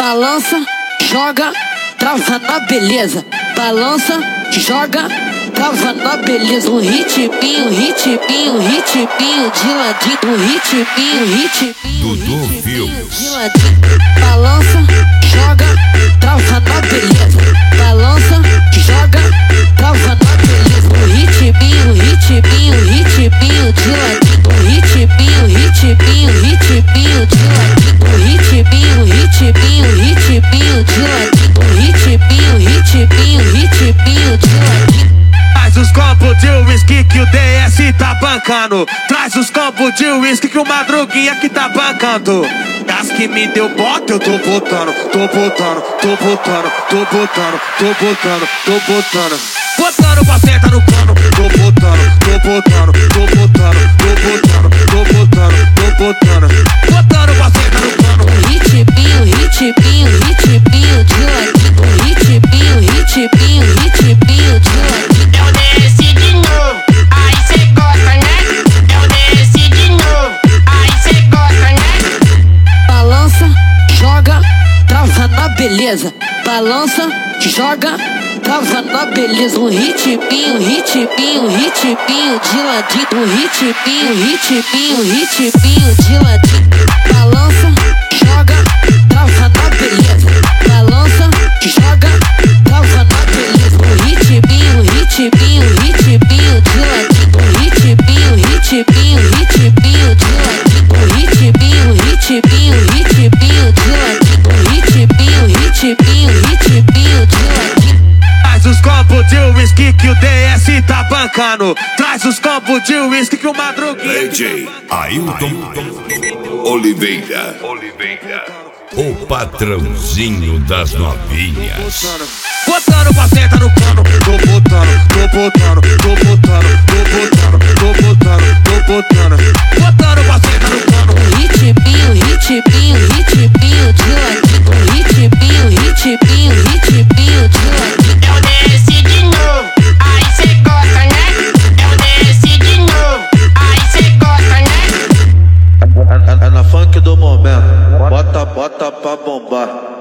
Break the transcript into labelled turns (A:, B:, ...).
A: Balança, joga, trava na beleza. Balança, joga, trava na beleza. Um ritminho, ritminho, ritminho de ladinho. Um ritminho,
B: Dudu Filmes
A: de ladinho. Balança, joga, trava na beleza. Balança, joga, trava na beleza. Um ritminho, ritminho, ritminho de ladinho. Um ritminho, ritminho, ritminho de ladinho. Um ritminho, ritminho, ritminho de ladinho. Um ritminho, ritminho, ritminho de ladinho.
C: Traz os copos de whisky que o DS tá bancando. Traz os copos de whisky que o Madruguinha que tá bancando. As que me deu bota eu tô botando, tô botando, tô botando, tô botando, tô botando, tô botando. Botando pra senta no cano, tô botando, tô botando, tô botando, tô botando, tô botando, tô botando. Botando pra senta no cano.
A: Ritminho, ritminho, ritminho de ladinho. Ritminho, ritminho, ritminho de ladinho.
D: Eu desci de novo, aí cê gosta, né? Eu desci de novo, aí cê gosta, né?
A: Balança, joga, trava na beleza. Balança, joga, trava na beleza. Um ritminho, ritminho, ritminho de ladinho. Um ritminho, ritminho, ritminho de ladinho. Balança, joga, trava na beleza. Balança, joga, trava na beleza. Um ritminho, ritminho, ritminho de ladinho. Um ritminho, ritminho, ritminho de ladinho. Um ritminho, ritminho, ritminho de ladinho. Um ritminho, ritminho, ritminho de ladinho.
C: Traz os copos de whisky que o DS tá bancando. Traz os copos de whisky que o Madruguinha.
B: DJ Ailton Oliveira, o patrãozinho das novinhas.
C: Botando pra senta no cano, tô botando, tô botando, tô botando, tô botando, tô botando, tô botando. Botando pra senta no cano.
A: Ritminho, ritminho, ritminho de ladinho. Um ritminho, ritminho, ritminho de ladinho.
D: Eu desci de novo, aí cê gosta, né? Eu desci de novo, aí cê gosta, né?
E: É na funk do momento, bota pra bombar.